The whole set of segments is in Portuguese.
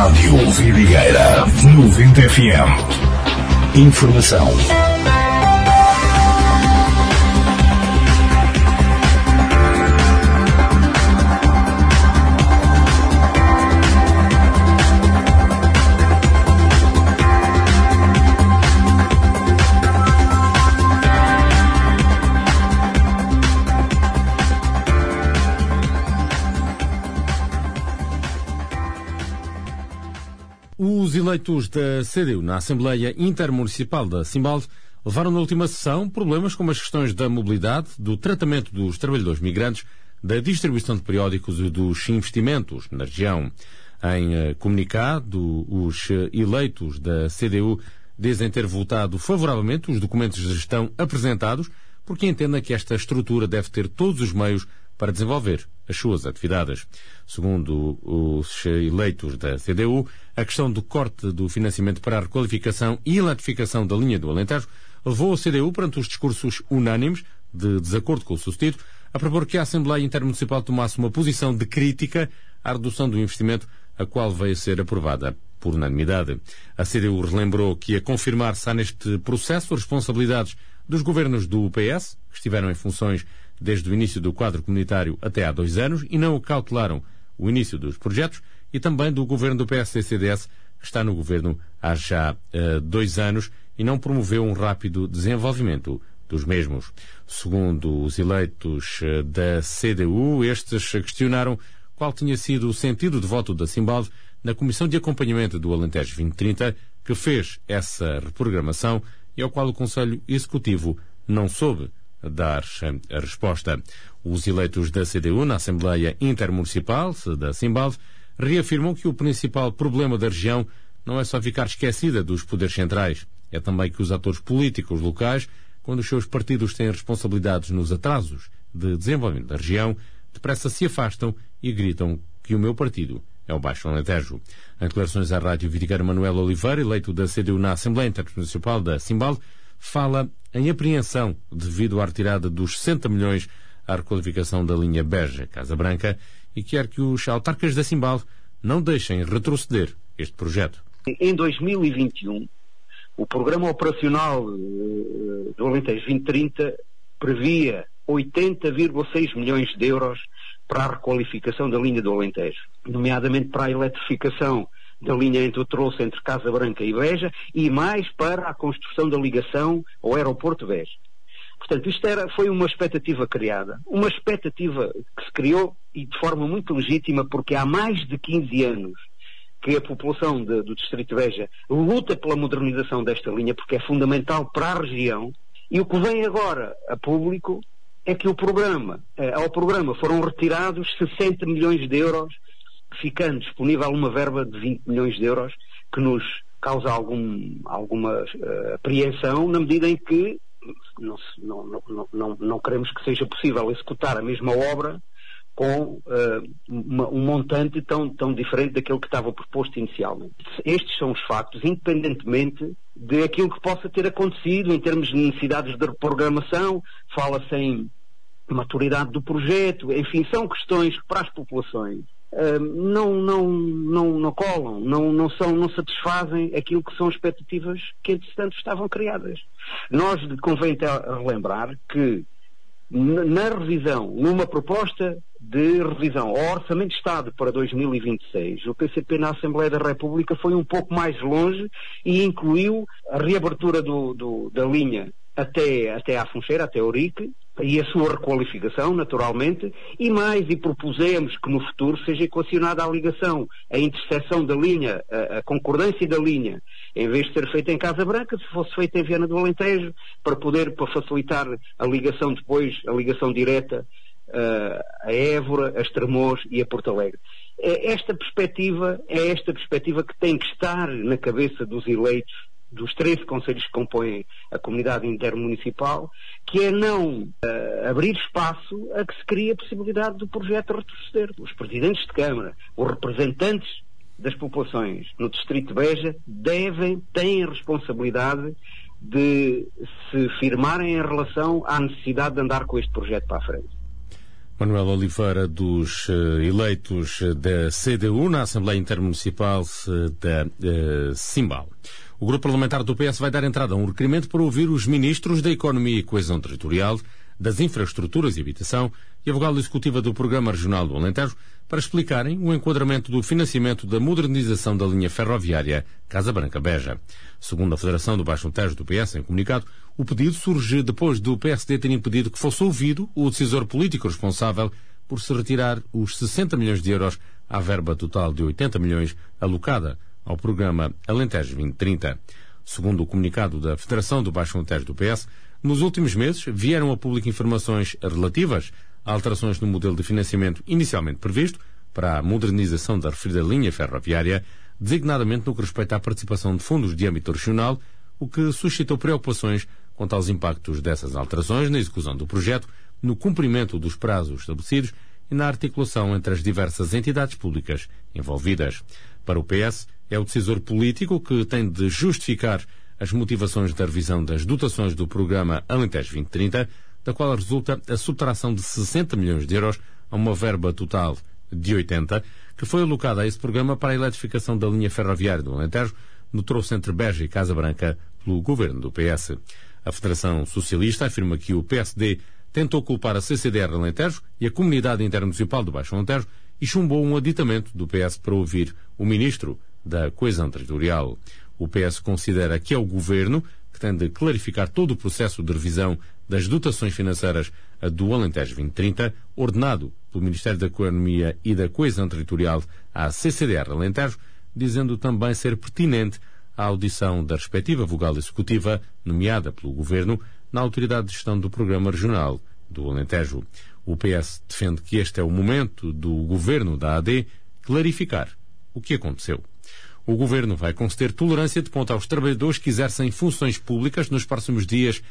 Rádio Vidigueira 90 FM. Informação. Os eleitos da CDU na Assembleia Intermunicipal da Simbalde levaram na última sessão problemas como as questões da mobilidade, do tratamento dos trabalhadores migrantes, da distribuição de periódicos e dos investimentos na região. Em comunicado, os eleitos da CDU dizem ter votado favoravelmente os documentos de gestão apresentados, porque entendem que esta estrutura deve ter todos os meios para desenvolver as suas atividades. Segundo os eleitos da CDU, a questão do corte do financiamento para a requalificação e eletrificação da linha do Alentejo levou a CDU, perante os discursos unânimes de desacordo com o sucedido, a propor que a Assembleia Intermunicipal tomasse uma posição de crítica à redução do investimento, a qual veio a ser aprovada por unanimidade. A CDU relembrou que, a confirmar-se há neste processo responsabilidades dos governos do PS, que estiveram em funções desde o início do quadro comunitário até há 2 anos e não cautelaram o início dos projetos, e também do governo do PSD-CDS, que está no governo há já 2 anos e não promoveu um rápido desenvolvimento dos mesmos. Segundo os eleitos da CDU, estes questionaram qual tinha sido o sentido de voto da Simbalde na Comissão de Acompanhamento do Alentejo 2030, que fez essa reprogramação e ao qual o Conselho Executivo não soube dar a resposta. Os eleitos da CDU na Assembleia Intermunicipal da Simbalde reafirmam que o principal problema da região não é só ficar esquecida dos poderes centrais, é também que os atores políticos locais, quando os seus partidos têm responsabilidades nos atrasos de desenvolvimento da região, depressa se afastam e gritam que o meu partido é o Baixo Alentejo. Em declarações à Rádio Vidigueira, Manuel Oliveira, eleito da CDU na Assembleia Intermunicipal da Simbalde, fala em apreensão devido à retirada dos 60 milhões à requalificação da linha Beja-Casa Branca e quer que os autarcas da Simbalde não deixem retroceder este projeto. Em 2021, o Programa Operacional do Alentejo 2030 previa 80,6 milhões de euros para a requalificação da linha do Alentejo, nomeadamente para a eletrificação da linha entre o troço entre Casa Branca e Beja e mais para a construção da ligação ao aeroporto de Beja. Portanto, isto foi uma expectativa criada, uma expectativa que se criou e de forma muito legítima, porque há mais de 15 anos que a população do Distrito de Beja luta pela modernização desta linha, porque é fundamental para a região, e o que vem agora a público é que ao programa foram retirados 60 milhões de euros, ficando disponível uma verba de 20 milhões de euros, que nos causa alguma apreensão, na medida em que não queremos que seja possível executar a mesma obra com um montante tão diferente daquele que estava proposto inicialmente. Estes são os factos, independentemente de aquilo que possa ter acontecido em termos de necessidades de reprogramação. Fala-se em maturidade do projeto, enfim, são questões que para as populações não colam, não satisfazem aquilo que são expectativas que entretanto estavam criadas. Nós convém relembrar que na revisão, numa proposta de revisão ao Orçamento de Estado para 2026, o PCP na Assembleia da República foi um pouco mais longe e incluiu a reabertura da linha até à Funcheira, até Ourique, e a sua requalificação, naturalmente, e propusemos que no futuro seja equacionada a ligação, a interseção da linha, a concordância da linha, em vez de ser feita em Casa Branca, se fosse feita em Viana do Alentejo, para facilitar a ligação depois, a ligação direta a Évora, a Estremoz e a Porto Alegre. É esta perspectiva que tem que estar na cabeça dos eleitos dos 13 conselhos que compõem a comunidade intermunicipal, que é não abrir espaço a que se crie a possibilidade do projeto retroceder. Os presidentes de Câmara, os representantes das populações no Distrito de Beja têm a responsabilidade de se firmarem em relação à necessidade de andar com este projeto para a frente. Manuel Oliveira, dos eleitos da CDU na Assembleia Intermunicipal da Simbal. O grupo parlamentar do PS vai dar entrada a um requerimento para ouvir os ministros da Economia e Coesão Territorial, das Infraestruturas e Habitação e a vogal executiva do Programa Regional do Alentejo para explicarem o enquadramento do financiamento da modernização da linha ferroviária Casa Branca-Beja. Segundo a Federação do Baixo Alentejo do PS, em comunicado, o pedido surge depois do PSD ter impedido que fosse ouvido o decisor político responsável por se retirar os 60 milhões de euros à verba total de 80 milhões alocada ao programa Alentejo 2030. Segundo o comunicado da Federação do Baixo Alentejo do PS, nos últimos meses vieram a público informações relativas a alterações no modelo de financiamento inicialmente previsto para a modernização da referida linha ferroviária, designadamente no que respeita à participação de fundos de âmbito regional, o que suscitou preocupações quanto aos impactos dessas alterações na execução do projeto, no cumprimento dos prazos estabelecidos e na articulação entre as diversas entidades públicas envolvidas. Para o PS, é o decisor político que tem de justificar as motivações da revisão das dotações do programa Alentejo 2030, da qual resulta a subtração de 60 milhões de euros a uma verba total de 80, que foi alocada a esse programa para a eletrificação da linha ferroviária do Alentejo, no troço entre Beja e Casa Branca, pelo governo do PS. A Federação Socialista afirma que o PSD tentou culpar a CCDR Alentejo e a Comunidade Intermunicipal do Baixo Alentejo e chumbou um aditamento do PS para ouvir o Ministro da Coesão Territorial. O PS considera que é o Governo que tem de clarificar todo o processo de revisão das dotações financeiras do Alentejo 2030, ordenado pelo Ministério da Economia e da Coesão Territorial à CCDR Alentejo, dizendo também ser pertinente a audição da respectiva vogal executiva, nomeada pelo Governo, na Autoridade de Gestão do Programa Regional do Alentejo. O PS defende que este é o momento do Governo da AD clarificar o que aconteceu. O Governo vai conceder tolerância de ponta aos trabalhadores que exercem funções públicas nos próximos dias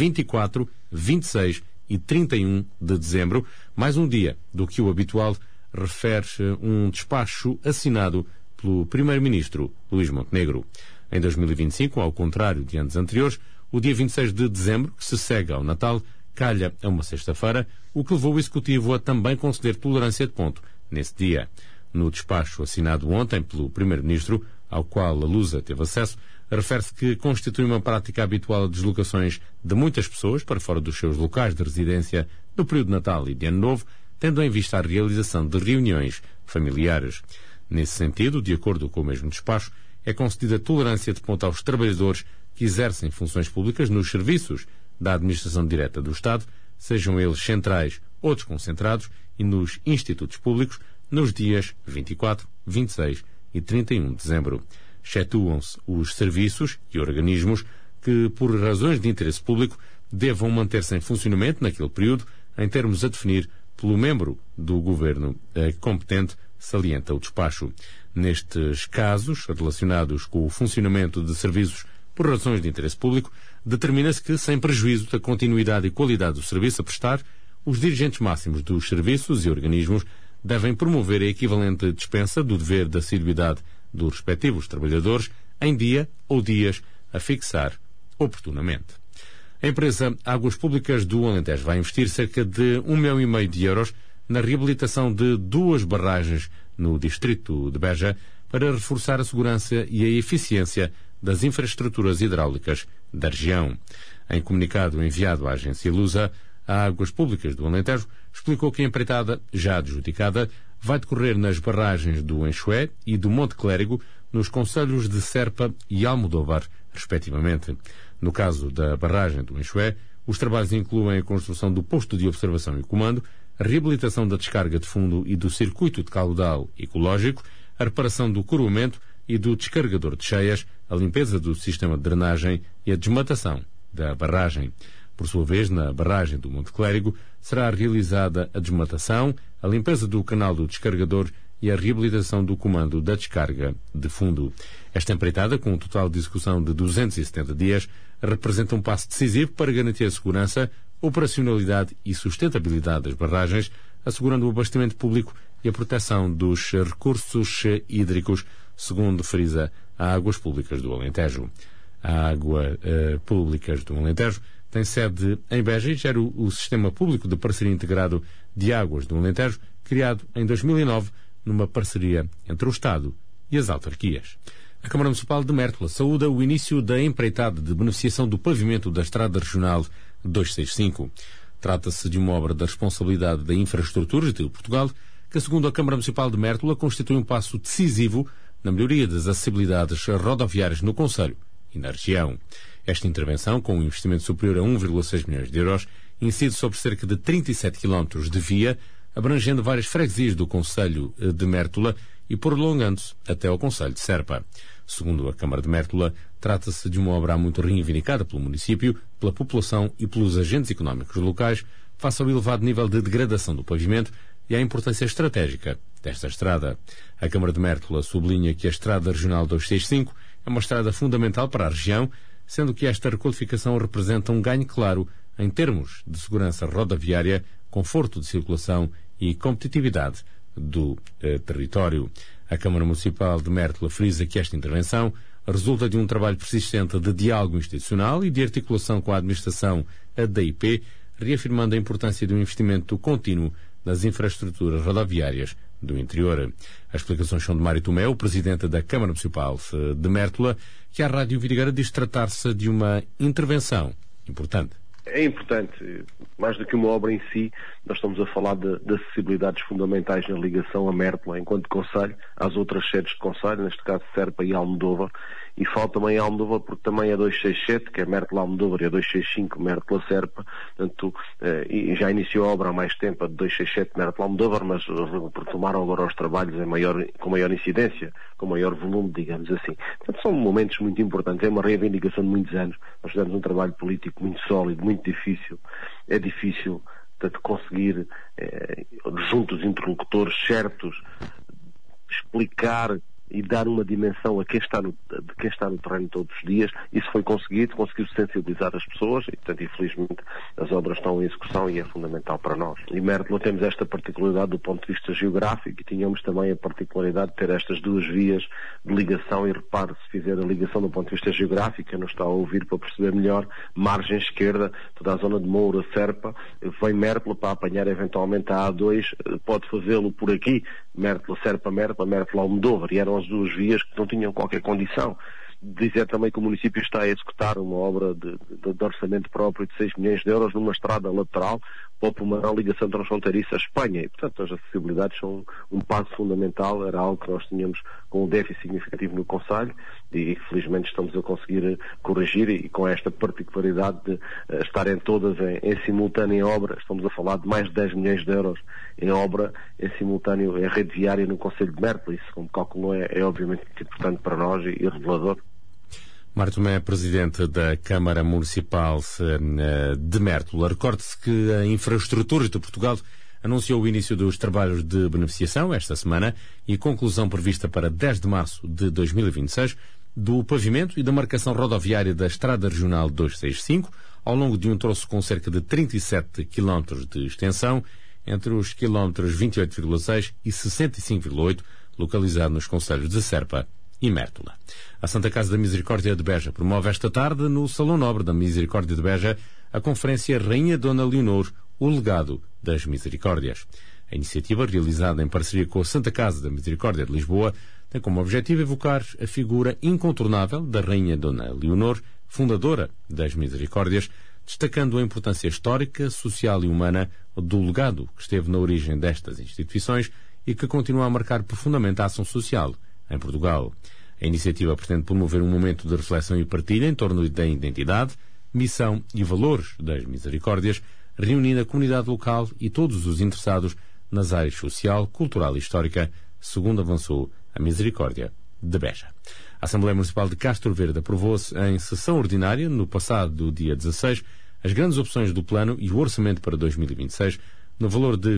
24, 26 e 31 de dezembro, mais um dia do que o habitual, refere um despacho assinado pelo Primeiro-Ministro Luís Montenegro. Em 2025, ao contrário de anos anteriores, o dia 26 de dezembro, que se segue ao Natal, calha a uma sexta-feira, o que levou o Executivo a também conceder tolerância de ponto nesse dia. No despacho assinado ontem pelo Primeiro-Ministro, ao qual a Lusa teve acesso, refere-se que constitui uma prática habitual de deslocações de muitas pessoas para fora dos seus locais de residência no período de Natal e de Ano Novo, tendo em vista a realização de reuniões familiares. Nesse sentido, de acordo com o mesmo despacho, é concedida tolerância de ponto aos trabalhadores que exercem funções públicas nos serviços da administração direta do Estado, sejam eles centrais ou desconcentrados, e nos institutos públicos, nos dias 24, 26 e 31 de dezembro. Excetuam-se os serviços e organismos que, por razões de interesse público, devam manter-se em funcionamento naquele período, em termos a definir pelo membro do Governo competente, salienta o despacho. Nestes casos, relacionados com o funcionamento de serviços por razões de interesse público, determina-se que, sem prejuízo da continuidade e qualidade do serviço a prestar, os dirigentes máximos dos serviços e organismos devem promover a equivalente dispensa do dever de assiduidade dos respectivos trabalhadores em dia ou dias a fixar oportunamente. A empresa Águas Públicas do Alentejo vai investir cerca de 1,5 milhão de euros na reabilitação de 2 barragens no distrito de Beja para reforçar a segurança e a eficiência das infraestruturas hidráulicas da região. Em comunicado enviado à agência Lusa, a Águas Públicas do Alentejo explicou que a empreitada, já adjudicada, vai decorrer nas barragens do Enxué e do Monte Clérigo, nos concelhos de Serpa e Almodóvar, respectivamente. No caso da barragem do Enxué, os trabalhos incluem a construção do posto de observação e comando, a reabilitação da descarga de fundo e do circuito de caudal ecológico, a reparação do coroamento e do descargador de cheias, a limpeza do sistema de drenagem e a desmatação da barragem. Por sua vez, na barragem do Monte Clérigo, será realizada a desmatação, a limpeza do canal do descargador e a reabilitação do comando da descarga de fundo. Esta empreitada, com um total de execução de 270 dias, representa um passo decisivo para garantir a segurança, operacionalidade e sustentabilidade das barragens, assegurando o abastecimento público e a proteção dos recursos hídricos, segundo frisa a Águas Públicas do Alentejo. A Águas Públicas do Alentejo tem sede em Beja e gera o Sistema Público de Parceria Integrado de Águas do Alentejo, criado em 2009 numa parceria entre o Estado e as autarquias. A Câmara Municipal de Mértola saúda o início da empreitada de beneficiação do pavimento da Estrada Regional 265. Trata-se de uma obra da responsabilidade da Infraestruturas de Portugal, que, segundo a Câmara Municipal de Mértola, constitui um passo decisivo na melhoria das acessibilidades rodoviárias no concelho e na região. Esta intervenção, com um investimento superior a 1,6 milhões de euros, incide sobre cerca de 37 km de via, abrangendo várias freguesias do concelho de Mértola e prolongando-se até ao concelho de Serpa. Segundo a Câmara de Mértola, trata-se de uma obra muito reivindicada pelo município, pela população e pelos agentes económicos locais, face ao elevado nível de degradação do pavimento e à importância estratégica desta estrada. A Câmara de Mértola sublinha que a Estrada Regional 265 é uma estrada fundamental para a região, sendo que esta requalificação representa um ganho claro em termos de segurança rodoviária, conforto de circulação e competitividade do território. A Câmara Municipal de Mértola frisa que esta intervenção resulta de um trabalho persistente de diálogo institucional e de articulação com a administração da IP, reafirmando a importância de um investimento contínuo nas infraestruturas rodoviárias do interior. As explicações são de Mário Tomé, o presidente da Câmara Municipal de Mértola, que à Rádio Vidigueira diz tratar-se de uma intervenção importante. É importante, mais do que uma obra em si, nós estamos a falar de acessibilidades fundamentais na ligação a Mértola, enquanto concelho, às outras sedes de concelho, neste caso Serpa e Almodóvar, e falta também Almodóvar porque também é 267, que é Mértola-Almodóvar, e a 265 Mértola-Serpa, portanto, e já iniciou a obra há mais tempo, a de 267 Mértola-Almodóvar, mas retomaram agora os trabalhos com maior incidência, com maior volume, digamos assim. Portanto, são momentos muito importantes, é uma reivindicação de muitos anos. Nós fizemos um trabalho político muito sólido, muito difícil. É difícil, portanto, conseguir, junto dos interlocutores certos, explicar e dar uma dimensão a quem está no terreno todos os dias. Isso foi conseguiu sensibilizar as pessoas e, portanto, infelizmente, as obras estão em execução e é fundamental para nós. Em Mértola temos esta particularidade do ponto de vista geográfico e tínhamos também a particularidade de ter estas duas vias de ligação e, repare, se fizer a ligação do ponto de vista geográfico, não está a ouvir para perceber melhor, margem esquerda, toda a zona de Moura, Serpa, vem Mértola para apanhar eventualmente a A2, pode fazê-lo por aqui, Mértola, Serpa, Mértola, Almodóvar, e eram as duas vias que não tinham qualquer condição. Dizer também que o município está a executar uma obra de orçamento próprio de 6 milhões de euros numa estrada lateral para o Pomarão, ligação transfronteiriça à Espanha. E, portanto, as acessibilidades são um passo fundamental, era algo que nós tínhamos com um déficit significativo no concelho e, felizmente, estamos a conseguir corrigir e com esta particularidade de estarem todas em simultâneo em obra. Estamos a falar de mais de 10 milhões de euros em obra em simultâneo em rede viária no concelho de Mértola. Isso, como cálculo, é obviamente muito importante para nós e revelador. Mário Tomé, presidente da Câmara Municipal de Mértola. Recorde-se que a Infraestruturas de Portugal anunciou o início dos trabalhos de beneficiação esta semana e conclusão prevista para 10 de março de 2026 do pavimento e da marcação rodoviária da Estrada Regional 265 ao longo de um troço com cerca de 37 km de extensão entre os quilómetros 28,6 e 65,8 localizado nos concelhos de Serpa e Mértola. A Santa Casa da Misericórdia de Beja promove esta tarde no Salão Nobre da Misericórdia de Beja a conferência Rainha Dona Leonor, o legado das Misericórdias. A iniciativa, realizada em parceria com a Santa Casa da Misericórdia de Lisboa, tem como objetivo evocar a figura incontornável da Rainha Dona Leonor, fundadora das Misericórdias, destacando a importância histórica, social e humana do legado que esteve na origem destas instituições e que continua a marcar profundamente a ação social em Portugal. A iniciativa pretende promover um momento de reflexão e partilha em torno da identidade, missão e valores das Misericórdias, reunindo a comunidade local e todos os interessados nas áreas social, cultural e histórica, segundo avançou a Misericórdia de Beja. A Assembleia Municipal de Castro Verde aprovou-se em sessão ordinária, no passado dia 16, as grandes opções do plano e o orçamento para 2026, no valor de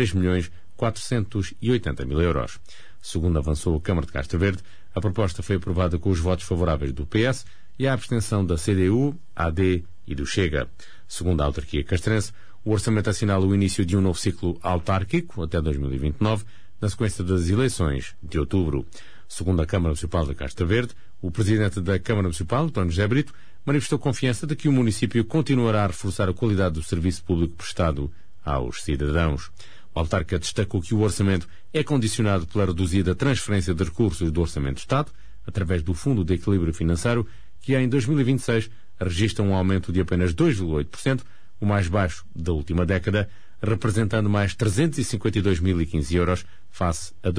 23.480.000 euros. Segundo avançou a Câmara de Castro Verde, a proposta foi aprovada com os votos favoráveis do PS e a abstenção da CDU, AD e do Chega. Segundo a autarquia castrense, o orçamento assinala o início de um novo ciclo autárquico até 2029, na sequência das eleições de outubro. Segundo a Câmara Municipal de Castro Verde, o presidente da Câmara Municipal, António José Brito, manifestou confiança de que o município continuará a reforçar a qualidade do serviço público prestado aos cidadãos. O autarca destacou que o orçamento é condicionado pela reduzida transferência de recursos do Orçamento de Estado, através do Fundo de Equilíbrio Financeiro, que em 2026 registra um aumento de apenas 2,8%, o mais baixo da última década, representando mais 352.015 euros face a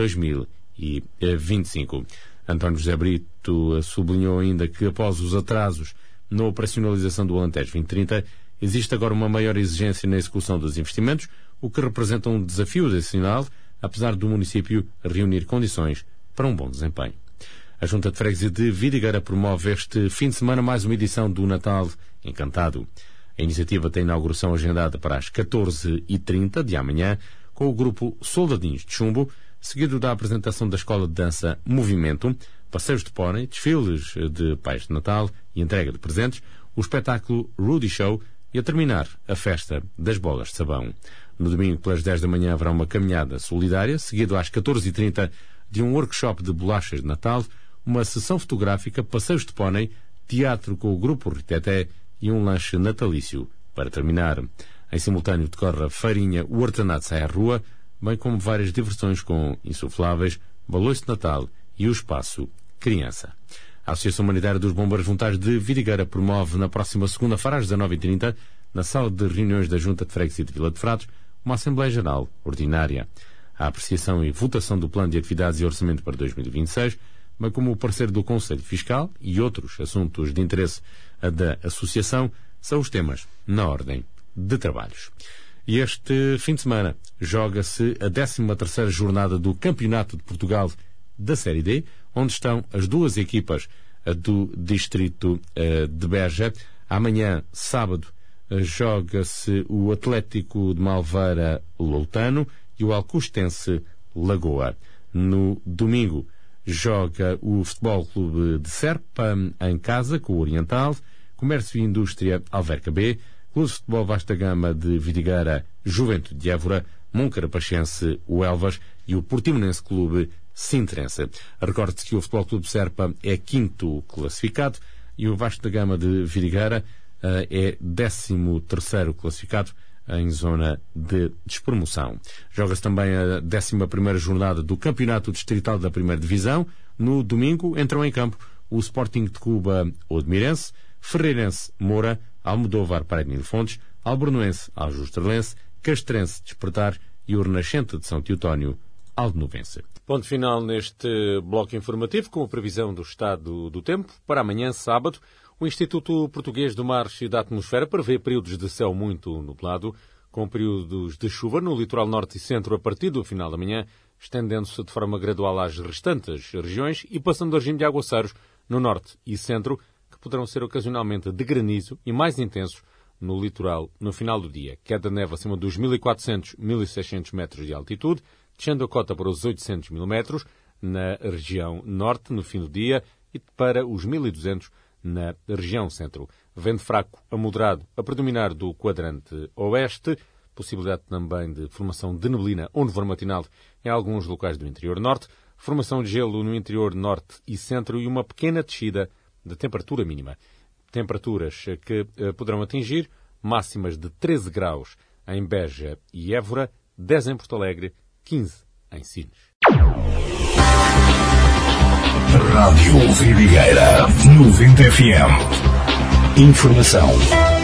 2025. António José Brito sublinhou ainda que, após os atrasos na operacionalização do Alentejo 2030, existe agora uma maior exigência na execução dos investimentos, o que representa um desafio adicional, apesar do município reunir condições para um bom desempenho. A Junta de Freguesia de Vidigueira promove este fim de semana mais uma edição do Natal Encantado. A iniciativa tem inauguração agendada para as 14h30 de amanhã, com o grupo Soldadinhos de Chumbo, seguido da apresentação da Escola de Dança Movimento, passeios de pônei, desfiles de pais de Natal e entrega de presentes, o espetáculo Rudy Show e, a terminar, a festa das bolas de sabão. No domingo, pelas 10 da manhã, haverá uma caminhada solidária, seguido às 14h30 de um workshop de bolachas de Natal, uma sessão fotográfica, passeios de pônei, teatro com o grupo Riteté e um lanche natalício para terminar. Em simultâneo decorre a feirinha O Artesanato Sai à Rua, bem como várias diversões com insufláveis, balões de Natal e o espaço Criança. A Associação Humanitária dos Bombeiros Voluntários de Vidigueira promove na próxima segunda-feira às 19h30, na sala de reuniões da Junta de Freguesia de Vila de Frades, uma Assembleia Geral Ordinária. A apreciação e votação do Plano de Atividades e Orçamento para 2026, bem como o parecer do Conselho Fiscal e outros assuntos de interesse da Associação, são os temas na ordem de trabalhos. E este fim de semana joga-se a 13ª jornada do Campeonato de Portugal da Série D, onde estão as duas equipas do distrito de Beja. Amanhã, sábado, joga-se o Atlético de Malveira Loutano e o Alcostense Lagoa. No domingo, joga o Futebol Clube de Serpa em casa com o Oriental, Comércio e Indústria Alverca B, Clube de Futebol Vasta Gama de Vidigueira, Juventude de Évora, Moncarapachense, o Elvas e o Portimonense Clube Sintrense. Recorde-se que o Futebol Clube de Serpa é 5º classificado e o Vasta Gama de Vidigueira é 13º classificado em zona de despromoção. Joga-se também a 11ª jornada do Campeonato Distrital da 1ª Divisão. No domingo entram em campo o Sporting de Cuba Odmirense, Ferreirense Moura, Almodóvar Paranhil Fontes, Albornoense Aljustrelense, Castrense Despertar e o Renascente de São Teotónio Aldenovense. Ponto final neste bloco informativo com a previsão do estado do tempo. Para amanhã, sábado, o Instituto Português do Mar e da Atmosfera prevê períodos de céu muito nublado, com períodos de chuva no litoral norte e centro a partir do final da manhã, estendendo-se de forma gradual às restantes regiões e passando a regime de aguaceiros no norte e centro, que poderão ser ocasionalmente de granizo e mais intensos no litoral no final do dia. Queda de neve acima dos 1.400-1.600 metros de altitude, descendo a cota para os 800.000 metros na região norte no fim do dia e para os 1.200 na região centro. Vento fraco a moderado a predominar do quadrante oeste, possibilidade também de formação de neblina ou nevoeiro matinal em alguns locais do interior norte, formação de gelo no interior norte e centro e uma pequena descida de temperatura mínima. Temperaturas que poderão atingir máximas de 13 graus em Beja e Évora, 10 em Porto Alegre, 15 em Sines. Rádio Vidigueira 90 FM. Informação